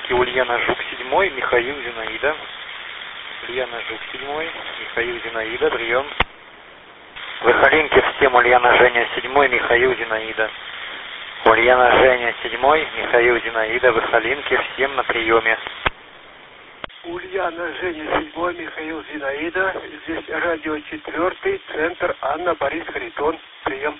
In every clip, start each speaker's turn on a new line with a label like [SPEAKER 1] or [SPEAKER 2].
[SPEAKER 1] линке Ульяна Жук 7, Михаил Зинаида. Ульяна Жук 7, Михаил Зинаида, прием. Выхолинки всем Ульяна Женя 7, Михаил Зинаида. Ульяна Женя 7, Михаил Зинаида, Выхолинки всем на приеме.
[SPEAKER 2] Ульяна Женя 7, Михаил Зинаида. Здесь радио 4, центр Анна Борис Харитон. Прием.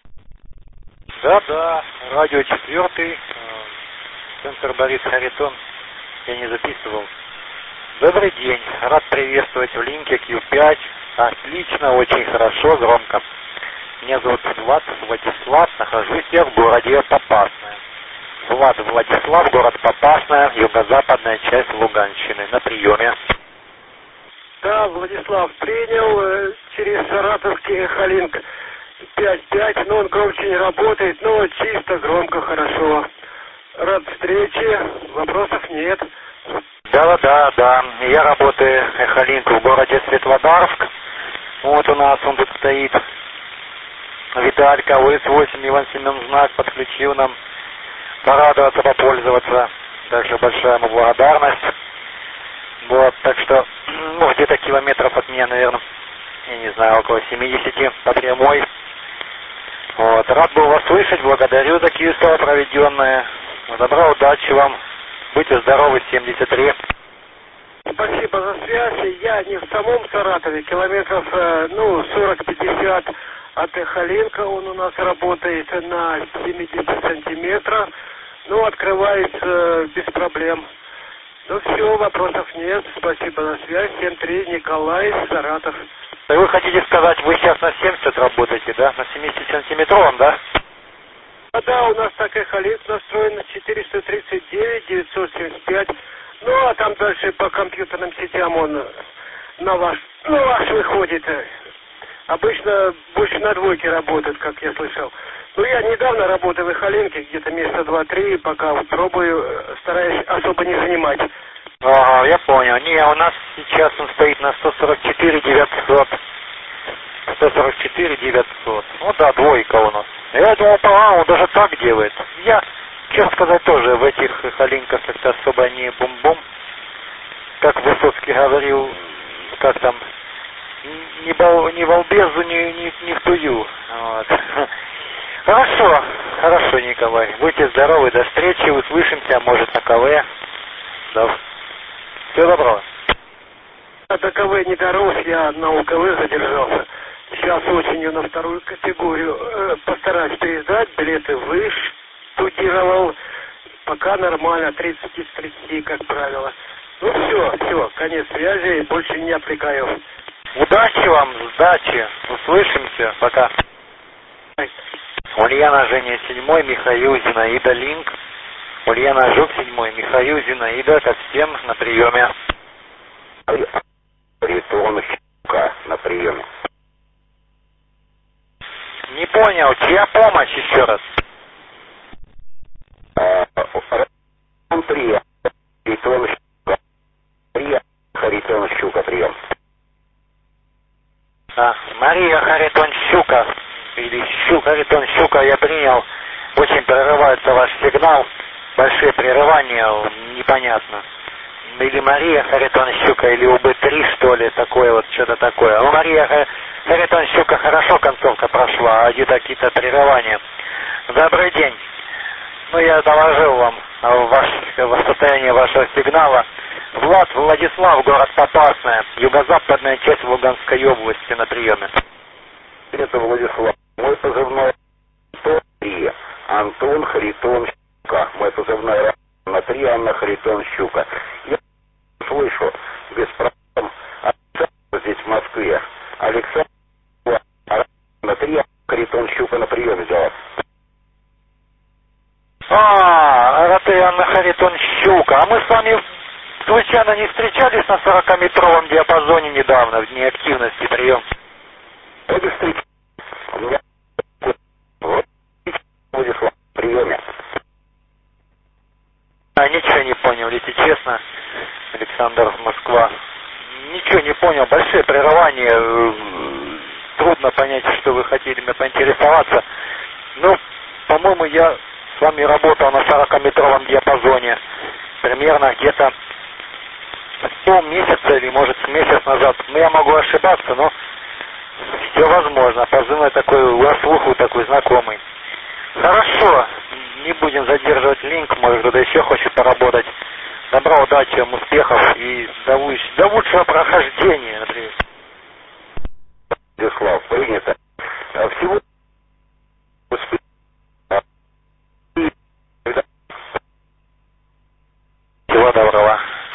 [SPEAKER 1] Да, радио 4, центр Борис Харитон. Я не записывал. Добрый день. Рад приветствовать в линке Q5. Отлично, очень хорошо, громко. Меня зовут Владислав, нахожусь я в городе Попасная. Владислав, город Попасная, юго-западная часть Луганщины. На приеме.
[SPEAKER 2] Да, Владислав, принял через саратовский Эхолинк 5.5, но он громче не работает, но чисто, громко, хорошо. Рад встрече, вопросов нет.
[SPEAKER 1] Да. Я работаю Эхолинк в городе Светлодарск. Вот у нас он тут стоит. Виталька, ОС-8, Иван Семен знак подключил нам. Порадоваться, попользоваться. Также большая ему благодарность. Вот, так что, где-то километров от меня, наверное, я не знаю, около 70 по прямой. Вот, рад был вас слышать, благодарю за киевство проведенное. Добра, удачи вам. Будьте здоровы, 73.
[SPEAKER 2] Спасибо за связь. Я не в самом Саратове, километров 40-50 от Эхолинка. Он у нас работает на 70 сантиметров. Открывается без проблем. Все, вопросов нет. Спасибо за связь. 7-3, Николай, Саратов.
[SPEAKER 1] Вы хотите сказать, вы сейчас на 70 работаете, да? На 70-сантиметровом, да?
[SPEAKER 2] Да, у нас так Эхолинк настроен на 439, 975. А там дальше по компьютерным сетям он на ваш выходит. Обычно больше на двойке работает, как я слышал. Я недавно работаю в Эхолинке, где-то месяца 2-3, пока пробую, стараюсь особо не занимать.
[SPEAKER 1] Ага, я понял. Не, у нас сейчас он стоит на 144 900. 144 900. Да, двойка у нас. Я думал, он даже так делает. Я, честно сказать, тоже в этих Эхолинках как-то особо не бум-бум. Как Высоцкий говорил, как там, ни балбезу, ни втую. Вот. Хорошо, Николай. Будьте здоровы, до встречи, услышимся, может, на КВ. Да. Всего доброго.
[SPEAKER 2] До КВ не дорос, я на УКВ задержался. Сейчас осенью на вторую категорию постараюсь пересдать, билеты выштудировал. Пока нормально, 30 из 30, как правило. Все, конец связи, больше не отвлекаю.
[SPEAKER 1] Удачи вам, сдачи. Услышимся, пока. Ульяна Женя 7, Михаил Зинаида, линк. Ульяна Жук 7, Михаил Зинаида, ко всем на приеме.
[SPEAKER 3] Харитон на приеме.
[SPEAKER 1] Не понял, чья помощь еще раз?
[SPEAKER 3] Прием. Харитон Щука, прием.
[SPEAKER 1] Мария Харитон Щука. Или Харитон Щука, я принял. Очень прерывается ваш сигнал. Большие прерывания, непонятно. Или Мария Харитон Щука, или УБ-3, что ли, такое вот, что-то такое. Мария Харитон Щука, хорошо концовка прошла, а где-то какие-то прерывания. Добрый день. Я доложил вам в состоянии вашего сигнала. Владислав, город Попасная, юго-западная часть Луганской области, на приеме.
[SPEAKER 3] Это Владислав. Мой позывной Антон 3. Антон Харитон Щука. Мой позывной на 3, Анна Харитон Щука. Я слышу без проблем Александр здесь в Москве. Александр на 3, Харитон Щука на приеме взяла.
[SPEAKER 1] Это Анна Харитон Щука. А мы с вами случайно не встречались на 40-метровом диапазоне недавно, в дни активности, прием?
[SPEAKER 3] У меня Владислав, приеме.
[SPEAKER 1] Ничего не понял, если честно, Александр, Москва. Ничего не понял, большие прерывания, трудно понять, что вы хотели мне поинтересоваться. По-моему, я с вами работал на 40-метровом диапазоне. примерно где-то полмесяца или может месяц назад. Ну, я могу ошибаться, но все возможно. Позывной такой у вас слуху такой знакомый. Хорошо, не будем задерживать линк, может кто-то еще хочет поработать. Добра, удачи вам, успехов и до лучшего прохождения, например.
[SPEAKER 3] Вячеслав, принято. Всего
[SPEAKER 1] всего доброго.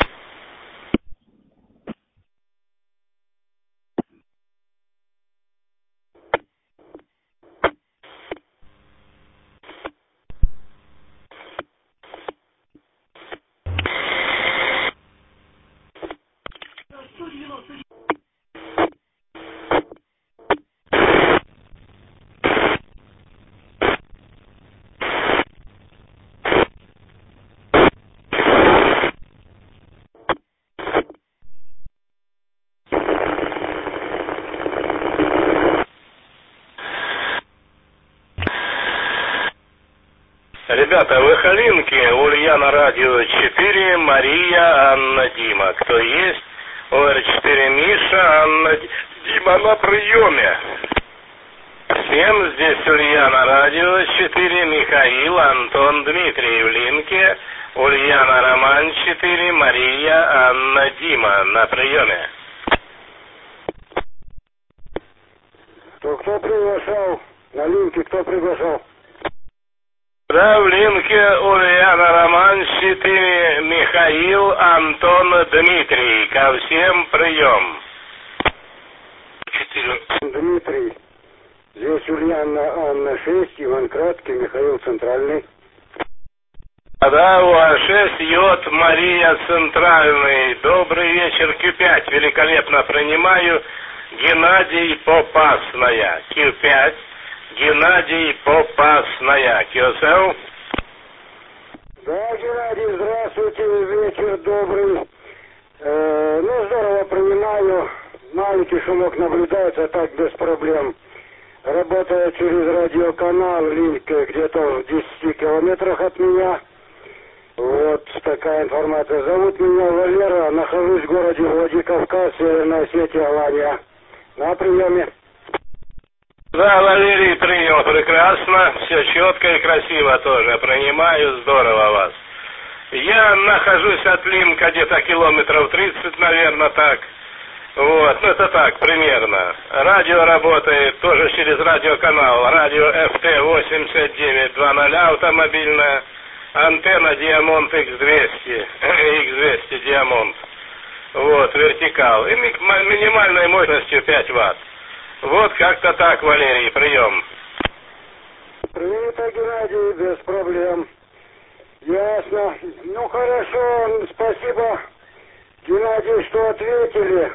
[SPEAKER 4] Ребята, в Эхолинке, Ульяна, радио 4, Мария, Анна, Дима. Кто есть? ОР-4, Миша, Анна, Дима на приеме. Всем здесь Ульяна, радио 4, Михаил, Антон, Дмитрий в линке. Ульяна, Роман 4, Мария, Анна, Дима на приеме.
[SPEAKER 2] Кто приглашал? На линке кто приглашал?
[SPEAKER 4] Да, в линке Ульяна, Роман 4, Михаил, Антон, Дмитрий. Ко всем прием. 4.
[SPEAKER 2] Дмитрий. Здесь Ульяна, Анна 6, Иван Краткий, Михаил Центральный.
[SPEAKER 4] Да, УА-6, Йод, Мария, Центральный. Добрый вечер, Q5. Великолепно принимаю. Геннадий, Попасная. Q5. Геннадий, Попасная. QSL.
[SPEAKER 2] Да, Геннадий, здравствуйте, вечер добрый. Здорово принимаю. Маленький шумок наблюдается, а так без проблем. Работаю через радиоканал, линк где-то в 10 километрах от меня. Вот такая информация. Зовут меня Валера, нахожусь в городе Владикавказ, Северная Осетия, Алания. На приеме.
[SPEAKER 4] Да, Валерий принял прекрасно, все четко и красиво тоже. Принимаю, здорово вас. Я нахожусь от Линка где-то километров 30, наверное, так. Вот, ну это так, примерно. Радио работает тоже через радиоканал. Радио FT8920 автомобильная. Антенна Диамонт X200. X200 Диамонт. Вот, вертикал. И минимальной мощностью 5 Вт. Вот как-то так, Валерий, прием.
[SPEAKER 2] Принято, Геннадий, без проблем. Ясно. Ну хорошо, спасибо, Геннадий, что ответили.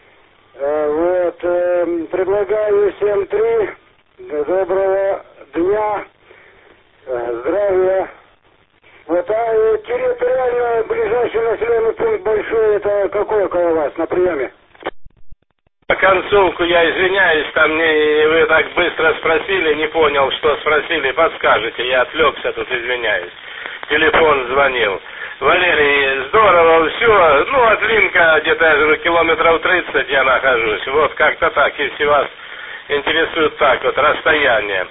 [SPEAKER 2] Предлагаю 7-3. Доброго дня. Здравия. Территориально ближайший населенный пункт большой, это какой около вас на приеме?
[SPEAKER 4] Концовку я извиняюсь, там вы так быстро спросили, не понял, что спросили, подскажете, я отвлекся тут, извиняюсь. Телефон звонил. Валерий, здорово, все, от Линка где-то километров 30 я нахожусь, вот как-то так, если вас интересует так вот расстояние.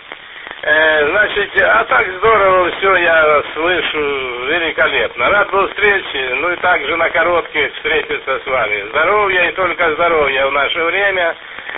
[SPEAKER 4] А так здорово, все я слышу, великолепно. Рад был встрече, и также на коротких встретиться с вами. Здоровья и только здоровья в наше время.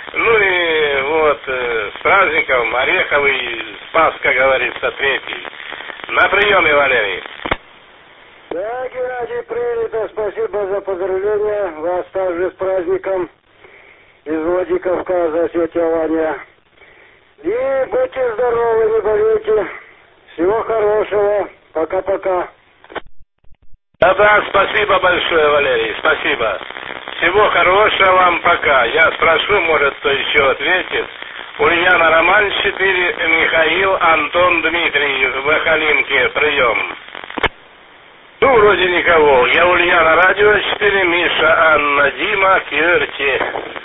[SPEAKER 4] С праздником, Ореховый, Спас, как говорится, 3-й. На приеме, Валерий.
[SPEAKER 2] Да, Геннадий, принято, спасибо за поздравления. Вас также с праздником из Владикавказа, Осетия, Алания. И будьте здоровы, не болейте. Всего хорошего. Пока-пока.
[SPEAKER 4] Да, спасибо большое, Валерий, спасибо. Всего хорошего вам, пока. Я спрошу, может, кто еще ответит. Ульяна, Роман 4, Михаил, Антон, Дмитрий в Эхолинке, прием. Вроде никого. Я Ульяна, радио 4, Миша, Анна, Дима, Кирти.